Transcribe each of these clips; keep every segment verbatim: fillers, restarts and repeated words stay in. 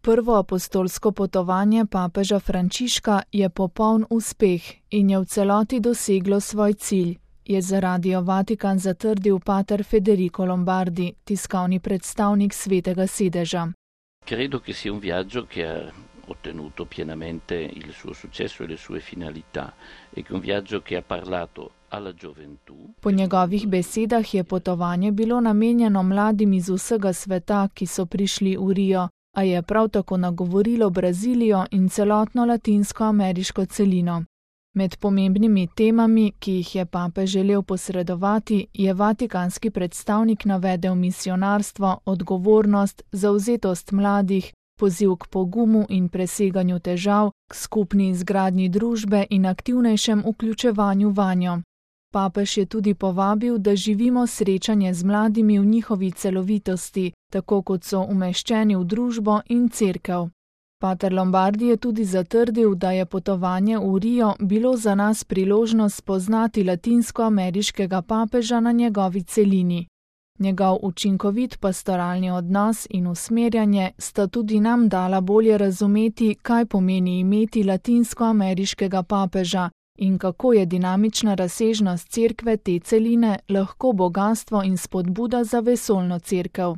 Prvo apostolsko potovanje papeža Frančiška je popoln uspeh in je v celoti doseglo svoj cilj, je za Radio Vatikan zatrdil pater Federico Lombardi, tiskovni predstavnik Svetega sedeža. Credo che sia un viaggio che ha ottenuto pienamente il suo successo e le sue finalità e che un viaggio che ha parlato alla gioventù. Po njegovih besedah je potovanje bilo namenjeno mladim iz vsega sveta, ki so prišli v Rio, a je prav tako nagovorilo Brazilijo in celotno latinsko-ameriško celino. Med pomembnimi temami, ki jih je papež želel posredovati, je vatikanski predstavnik navedel misionarstvo, odgovornost, zavzetost mladih, poziv k pogumu in preseganju težav, k skupni izgradnji družbe in aktivnejšem vključevanju vanjo. Papež je tudi povabil, da živimo srečanje z mladimi v njihovi celovitosti, tako kot so umeščeni v družbo in cerkev. Pater Lombardi je tudi zatrdil, da je potovanje v Rio bilo za nas priložnost spoznati latinsko-ameriškega papeža na njegovi celini. Njegov učinkovit pastoralni odnos in usmerjanje sta tudi nam dala bolje razumeti, kaj pomeni imeti latinsko-ameriškega papeža in kako je dinamična razsežnost cerkve te celine lahko bogastvo in spodbuda za vesoljno cerkev.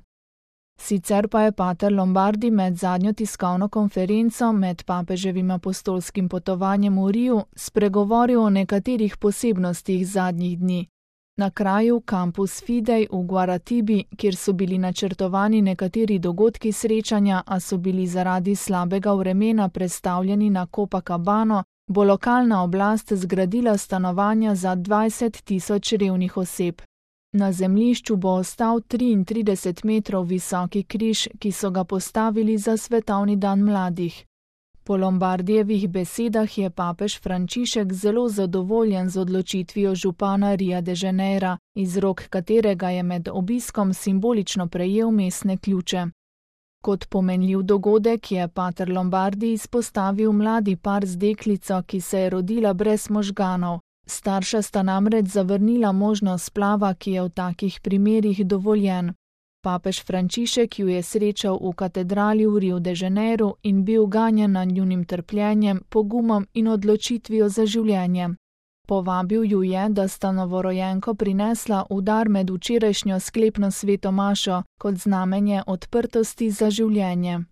Sicer pa je pater Lombardi med zadnjo tiskovno konferenco med papeževim apostolskim potovanjem v Riu spregovoril o nekaterih posebnostih zadnjih dni. Na kraju Campus Fidei v Guaratibi, kjer so bili načrtovani nekateri dogodki srečanja, a so bili zaradi slabega vremena prestavljeni na Copacabano, bo lokalna oblast zgradila stanovanja za dvajset tisoč revnih oseb. Na zemljišču bo ostal triintrideset metrov visoki križ, ki so ga postavili za svetovni dan mladih. Po Lombardijevih besedah je papež Frančišek zelo zadovoljen z odločitvijo župana Ria de Janeira, iz rok katerega je med obiskom simbolično prejel mestne ključe. Kot pomenljiv dogodek je pater Lombardi izpostavil mladi par z deklico, ki se je rodila brez možganov. Starša sta namreč zavrnila možnost splava, ki je v takih primerih dovoljen. Papež Frančišek ju je srečal v katedrali v Rio de Janeiru in bil ganjen nad njunim trpljenjem, pogumom in odločitvijo za življenje. Povabil ju je, da sta novorojenko prinesla v dar med včerajšnjo sklepno sveto mašo kot znamenje odprtosti za življenje.